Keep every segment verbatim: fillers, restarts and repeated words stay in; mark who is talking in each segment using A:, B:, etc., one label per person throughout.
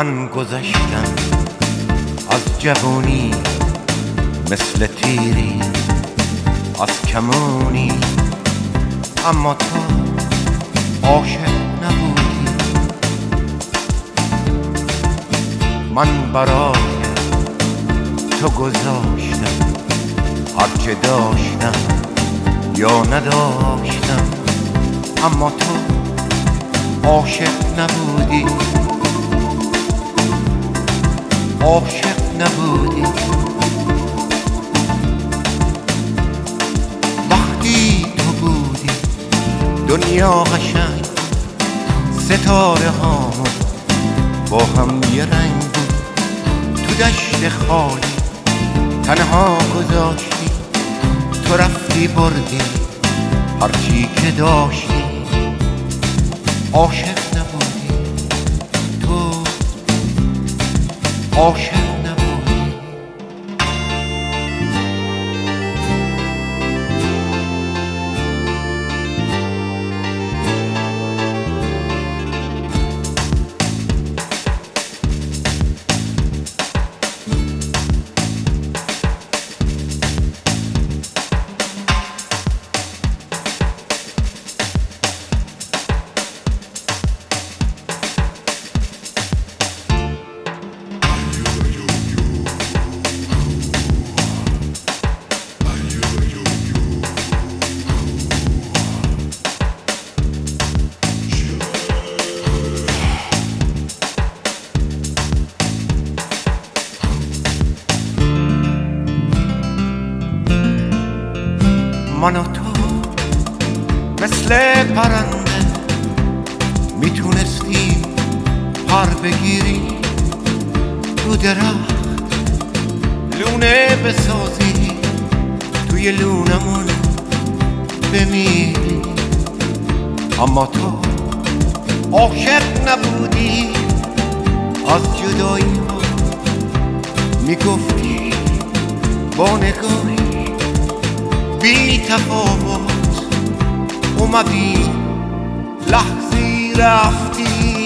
A: من گذشتم از جوانی مثل تیری از کمونی، اما تو عاشق نبودی. من برای تو گذاشتم هرچه داشتم یا نداشتم، اما تو عاشق نبودی، عاشق نبودی. وقتی تو بودی دنیا قشنگ، ستاره هامون با هم یه رنگ بود. تو دشت خالی تنها گذاشتی، تو رفتی بردی هرچی که داشتی. عاشق نبودی، تو عاشق نبودی. من و تو مثل پرنده میتونستیم پر بگیری، رو درخت لونه بسازی، توی لونمون بمیری. اما تو عاشق نبودی، از جدایی ما میگفتی با نگاهی بی تفاوت اومدی، لحظی رفتی.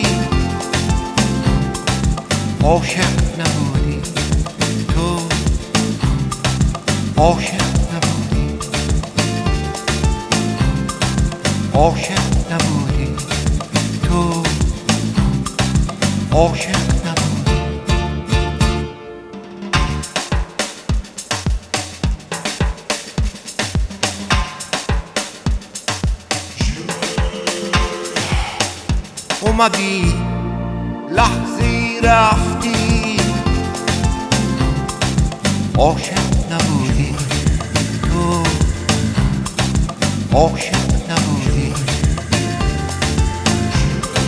A: عاشق نبودی، تو عاشق نبودی، عاشق نبودی، تو عاشق نبودی. اومدی لحظی رفتی، عاشق نبودی، تو عاشق نبودی،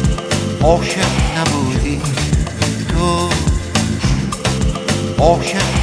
A: عاشق نبودی، تو عاشق